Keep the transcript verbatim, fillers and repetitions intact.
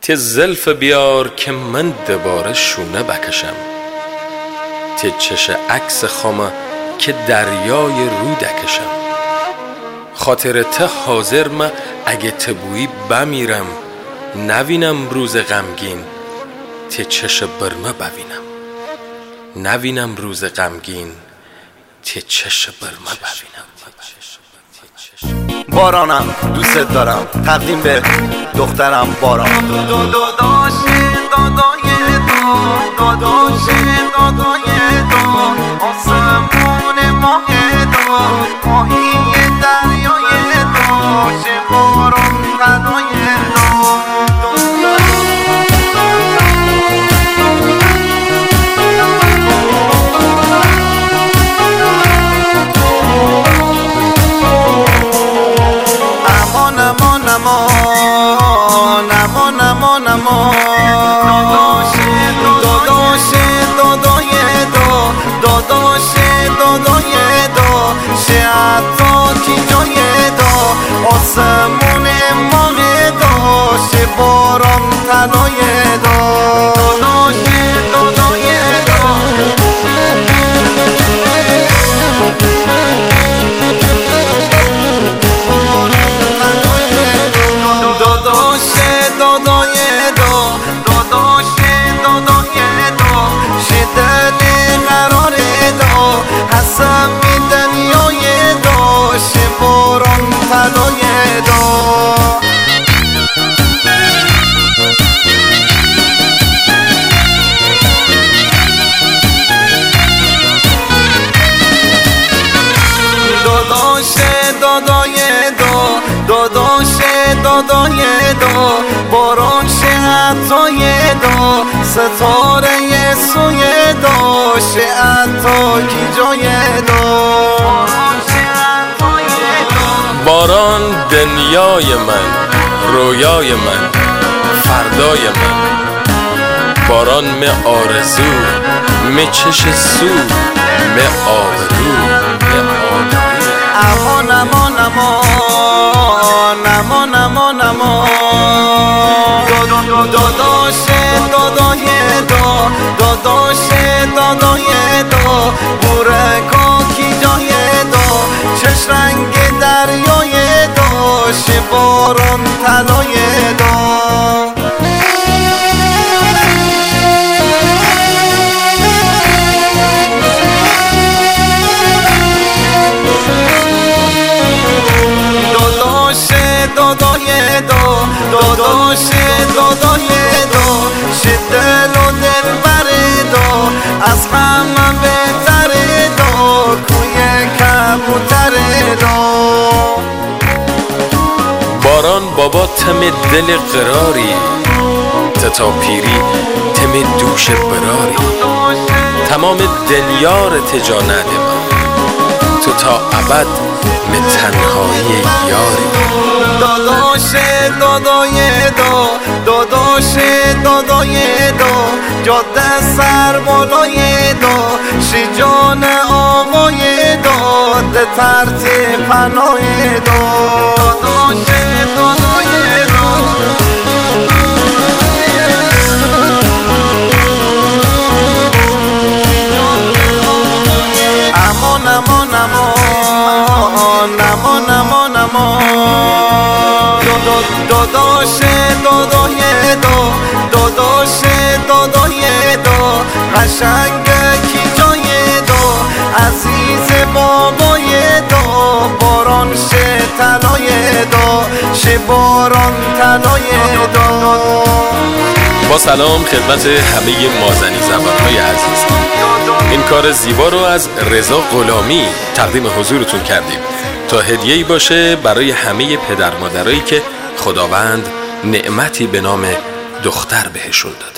ته زلف بیار که من دوباره شونه بکشم، ته چش عکس خامه که دریای رو دکشم. خاطر ته حاضر ما اگه تبویی بمیرم، نوینم روز غمگین ته چش برمه ببینم. نوینم روز غمگین ته چش برمه ببینم. بارانم دوست دارم، تقدیم به دخترم باران. دو دو داداش دادای دو داداش دادای دو آسمون ماه دو ماهی دریای دو چه باران تنهای دو. امان امان امان امان امان امان داداش داداش دادای دو داداش دادای دو شعطا کی جای دو آسمون ماه دو شه باران تنهای دو داداش دادای دو دادای دو داداش دادای دو شدن قرار دو حسم دنیای دو شه باران تنهای دو. داداش دادای دو داداش دادای دو باران شه عطای دو ستاره سوی دو شه عطا کی جای دو. باران دنیای من، رویای من، فردای من. باران می آرزو، می چش سو، می آبرو، می آبرو. امان امان امان امان امان امان داداش دادای دو داداش دادای دو بورکا کی جای دو چش رنگ دریای دو شه باران تنهای دو. دادای دو داداش دادای دو شه دل و دل بر دو از همه بهتر دو کوی کبوتر دو. باران بابا تم دل قراری، تا پیری تم دوش براری. تمام دنیا رو تجا نده من، تو تا ابد می تنهایی یاری. داداش دادای دو داداش دادای دو جاده سر بالای دو شه جان آقای دو ده ترتیب پناه دو داداش دادای دو. امان امان امان امان امان امان داداش دادای دو داداش دادای دو قشنگ کی جای دو عزیز بابای دو باران شه تنهای دو شه باران تنهای دو. با سلام خدمت همه مازنی زبان‌های عزیز، این کار زیبا رو از رضا غلامی تقدیم حضورتون کردیم تا هدیه‌ای باشه برای همه پدر مادرایی که خداوند نعمتی به نام دختر بهشون داده.